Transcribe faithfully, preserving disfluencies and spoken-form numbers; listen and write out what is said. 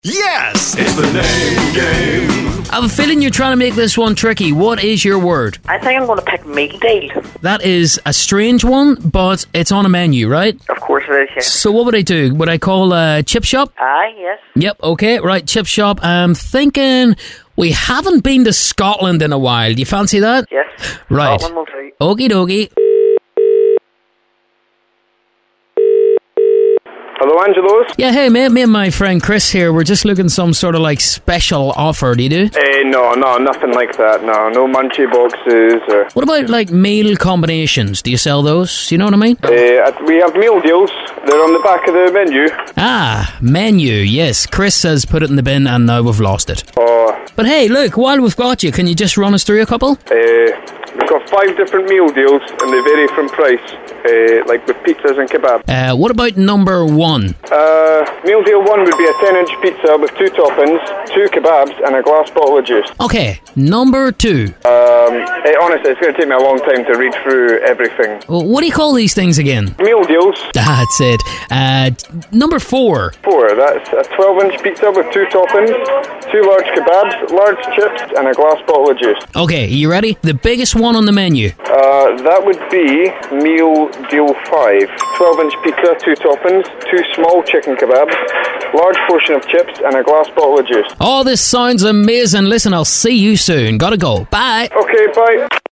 Yes! It's the name game. I have a feeling you're trying to make this one tricky. What is your word? I think I'm going to pick meal deal. That is a strange one, but it's on a menu, right? Of course it is, yes. So what would I do? Would I call a chip shop? Aye, yes. Yep, okay, right, chip shop. I'm thinking we haven't been to Scotland in a while. Do you fancy that? Yes. Right. Scotland will do. Okie dokie. Hello, Angelos? Yeah, hey mate, me and my friend Chris here, we're just looking some sort of like special offer, do you do? Uh, no, no, nothing like that, no. No munchie boxes or... What about like meal combinations? Do you sell those? You know what I mean? Uh, we have meal deals. They're on the back of the menu. Ah, menu, yes. Chris has put it in the bin and now we've lost it. Oh. But hey, look, while we've got you, can you just run us through a couple? Uh, we've got five different meal deals and they vary from price. Uh, like with pizzas and kebab. Uh, what about number one? Uh, meal deal one would be a ten inch pizza with two toppings, two kebabs and a glass bottle of juice. Okay, number two. Um, eh, honestly, it's going to take me a long time to read through everything. Well, what do you call these things again? Meal deals. That's it. Uh, number four. Four, that's a twelve inch pizza with two toppings, two large kebabs, large chips and a glass bottle of juice. Okay, you ready? The biggest one on the menu. Uh, that would be meal deal five. twelve inch pizza, two toppings, two small chicken kebabs, large portion of chips and a glass bottle of juice. Oh, this sounds amazing. Listen, I'll see you soon. Gotta go. Bye. Okay, bye.